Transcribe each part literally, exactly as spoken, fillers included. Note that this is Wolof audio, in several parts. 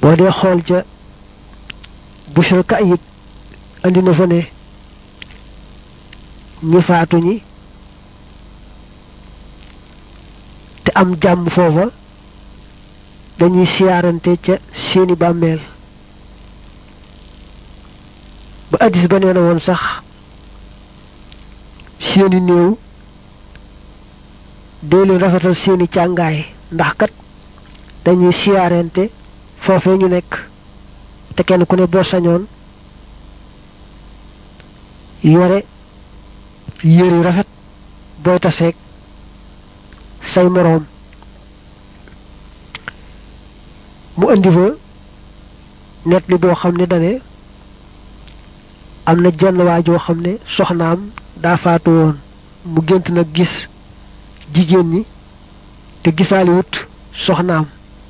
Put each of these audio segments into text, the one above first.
boo dee xool ca Bushr Kayit andi na fa ne ñi faatu ñi te am jàmm foofa dañuy siyaarante ca seeni bàmmeel ba addis ba nee na woon sax seeni néew dee leen rafetal seeni càngaay ndax kat dañuy siyaarante foofee ñu nekk te kenn ku ne boo sañoon yore yére rafet booy taseeg say moroom mu andi fa net li boo xam ne dane am na jenn waa joo xam ne soxnaam daa faatu woon mu gént nag gis jigéen ñi te gisaali wut soxnaam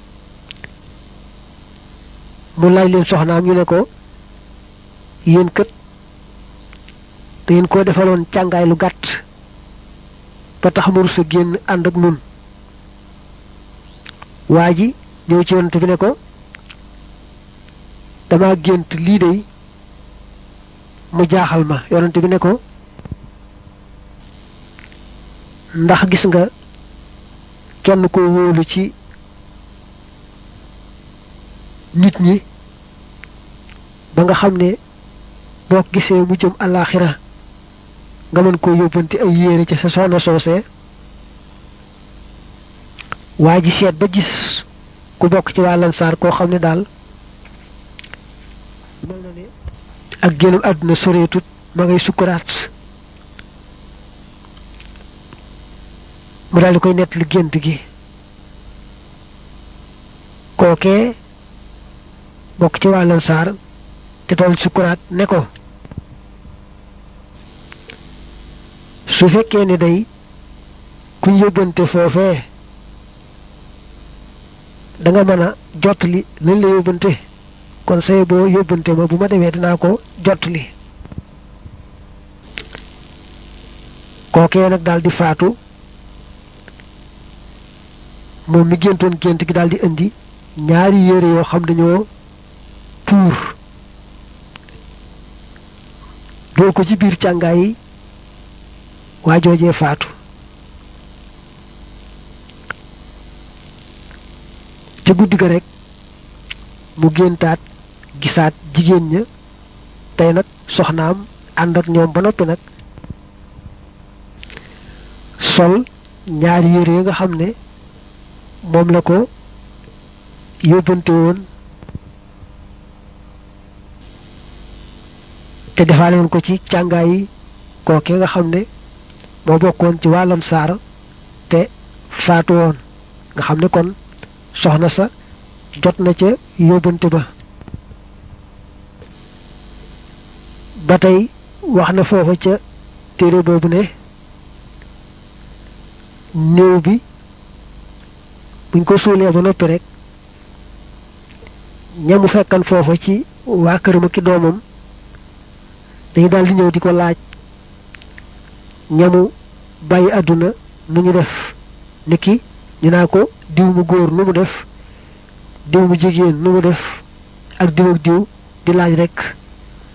mu laaj leen soxnaam ñu ne ko yéen kët te yéen koo defaloon càngaay lu gàtt ba tax mu rus a génn ànd ak nun waa ji ñëw ci yonent bi ne ko dama gént lii dey mu jaaxal ma yonent bi ne ko ndax gis nga kenn ko wóolu ci nit ñi ba nga xam ne boo gisee mu jëm àllaaxira nga mën koo yóbbanti ay yére ci sa soxna soosee waa ji seet ba gis ku bokk ci waa Lansaar koo xam ne daal mel na ne ak génnam àdduna soreetut ma ngay sukkuraat mu daal di koy nett li gént gi kookee bokk ci waa Lansaar te toll sukkuraat ne ko su fekkee ne day kuñ yóbbante foofee da nga mën a jottali lañ la yóbbante kon say boo yóbbante ma bu ma demee dinaa ko jottali kookee nag daal di faatu moom mi géntoon gént gi daal di indi ñaari yére yoo xam dañoo puur doo ko ci biir càngaay yi waa joojee faatu ca guddi ga rek mu géntaat gisaat jigéen ña tey nag soxnaam ànd ak ñoom ba noppi nag sol ñaari yére yi nga xam ne moom la ko yóbbante woon te defaale woon ko ci càngaay yi kooke nga xam ne moo bokkoon ci waa Lansaar te faatu woon nga xam ne kon soxna sa jot na ca yóbbante ba ba tey wax na foofa ca téere boobu ne néew bi buñ ko suulee ba noppi rek ñamu fekkan foofa ci waa këram ak doomam dañu daal di ñëw di ko laaj ñamu bàyyi àdduna nu ñu def niki ñu naa ko diw mu góor nu mu def diw mu jigéen nu mu def ak diw ak diw di laaj rek